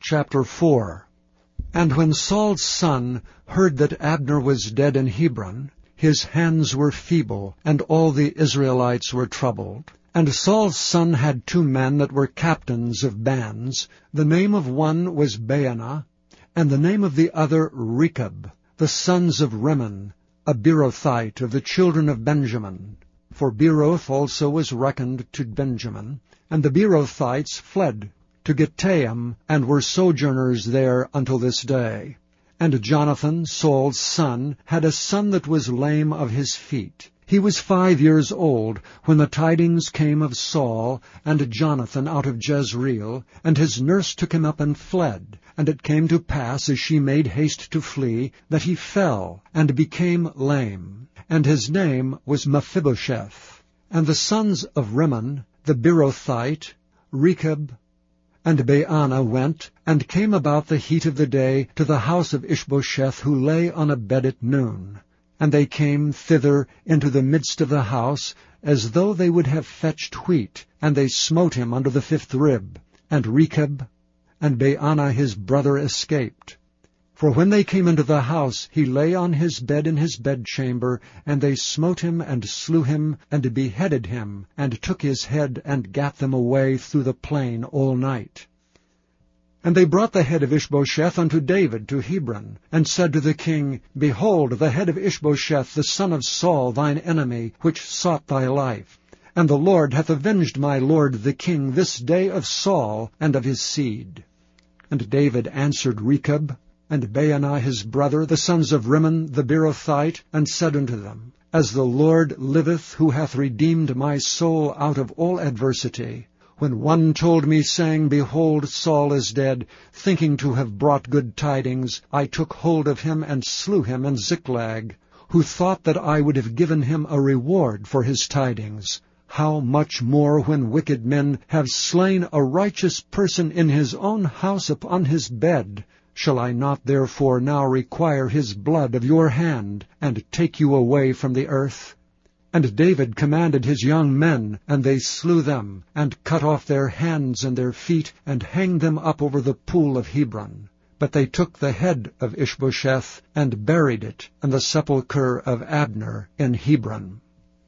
Chapter 4. And when Saul's son heard that Abner was dead in Hebron, his hands were feeble, and all the Israelites were troubled. And Saul's son had 2 men that were captains of bands. The name of one was Baanah, and the name of the other Rechab, the sons of Rimmon, a Beerothite of the children of Benjamin. For Beeroth also was reckoned to Benjamin. And the Beerothites fled to Gittaim, and were sojourners there until this day. And Jonathan, Saul's son, had a son that was lame of his feet. He was 5 years old when the tidings came of Saul and Jonathan out of Jezreel, and his nurse took him up and fled. And it came to pass, as she made haste to flee, that he fell and became lame. And his name was Mephibosheth. And the sons of Rimmon, the Beerothite, Rechab, and Baanah went, and came about the heat of the day to the house of Ishbosheth, who lay on a bed at noon. And they came thither into the midst of the house, as though they would have fetched wheat, and they smote him under the 5th rib. And Rechab and Baanah his brother escaped. For when they came into the house, he lay on his bed in his bedchamber, and they smote him, and slew him, and beheaded him, and took his head, and gat them away through the plain all night. And they brought the head of Ishbosheth unto David to Hebron, and said to the king, Behold, the head of Ishbosheth, the son of Saul, thine enemy, which sought thy life. And the Lord hath avenged my lord the king this day of Saul and of his seed. And David answered Rechab and Baanah his brother, the sons of Rimmon the Beerothite, and said unto them, As the Lord liveth, who hath redeemed my soul out of all adversity, when one told me, saying, Behold, Saul is dead, thinking to have brought good tidings, I took hold of him and slew him in Ziklag, who thought that I would have given him a reward for his tidings. How much more when wicked men have slain a righteous person in his own house upon his bed? Shall I not therefore now require his blood of your hand, and take you away from the earth? And David commanded his young men, and they slew them, and cut off their hands and their feet, and hanged them up over the pool of Hebron. But they took the head of Ishbosheth, and buried it in the sepulchre of Abner in Hebron.